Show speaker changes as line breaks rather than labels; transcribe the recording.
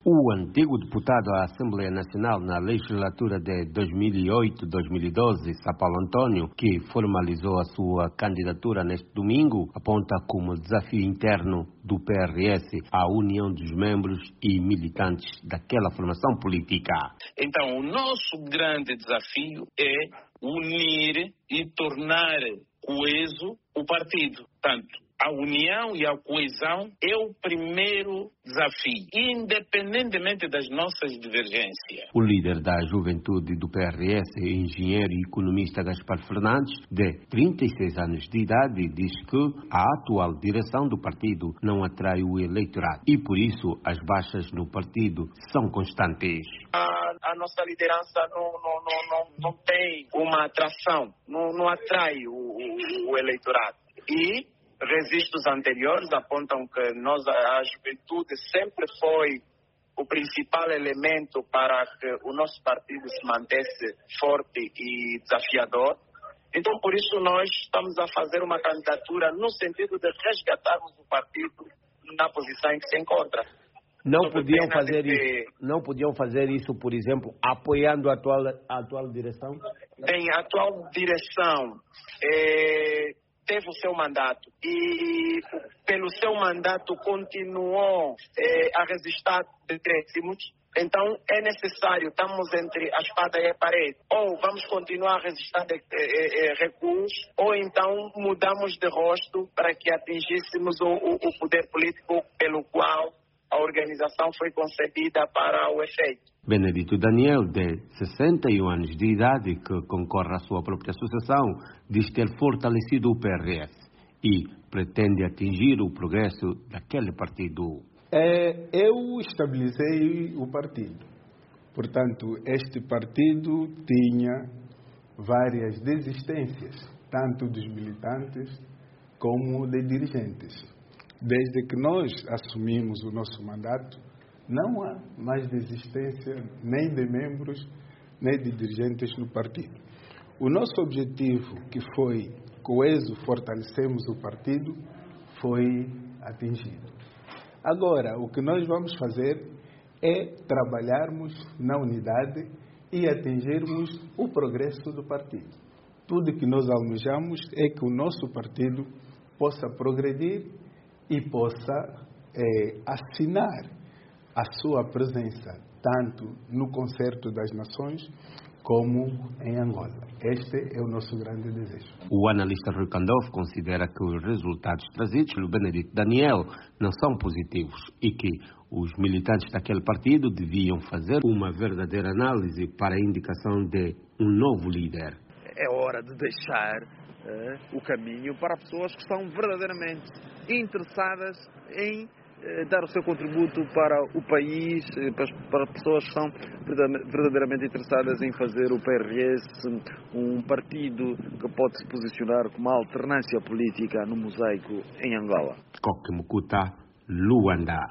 O antigo deputado à Assembleia Nacional na legislatura de 2008-2012, São Paulo Antônio, que formalizou a sua candidatura neste domingo, aponta como desafio interno do PRS a união dos membros e militantes daquela formação política.
Então, o nosso grande desafio é unir e tornar coeso o partido. Tanto a união e a coesão é o primeiro desafio, independentemente das nossas divergências.
O líder da juventude do PRS, engenheiro e economista Gaspar Fernandes, de 36 anos de idade, diz que a atual direção do partido não atrai o eleitorado e, por isso, as baixas no partido são constantes.
A nossa liderança não tem uma atração, não atrai o eleitorado. E registros anteriores apontam que a juventude sempre foi o principal elemento para que o nosso partido se mantesse forte e desafiador. Então, por isso, nós estamos a fazer uma candidatura no sentido de resgatarmos o partido na posição em que se encontra.
Não podiam fazer isso, por exemplo, apoiando a atual direção?
Bem, a atual direção teve o seu mandato e pelo seu mandato continuou a resistir decréscimos. Então é necessário, estamos entre a espada e a parede, ou vamos continuar a resistir recuos, ou então mudamos de rosto para que atingíssemos o poder político pelo qual a organização foi concebida para o efeito.
Benedito Daniel, de 61 anos de idade, que concorre à sua própria associação, diz ter fortalecido o PRS e pretende atingir o progresso daquele partido.
Eu estabilizei o partido. Portanto, este partido tinha várias desistências, tanto dos militantes como de dirigentes. Desde que nós assumimos o nosso mandato, não há mais desistência nem de membros, nem de dirigentes no partido. O nosso objetivo, que foi coeso, fortalecemos o partido, foi atingido. Agora, o que nós vamos fazer é trabalharmos na unidade e atingirmos o progresso do partido. Tudo que nós almejamos é que o nosso partido possa progredir e possa assinar a sua presença, tanto no Concerto das Nações como em Angola. Este é o nosso grande desejo.
O analista Rui Kandolph considera que os resultados trazidos pelo Benedito Daniel não são positivos e que os militantes daquele partido deviam fazer uma verdadeira análise para a indicação de um novo líder.
É hora de deixar o caminho para pessoas que estão verdadeiramente interessadas em dar o seu contributo para o país, para pessoas que estão verdadeiramente interessadas em fazer o PRS um partido que pode se posicionar como uma alternância política no mosaico em Angola.
Coque Mucuta, Luanda.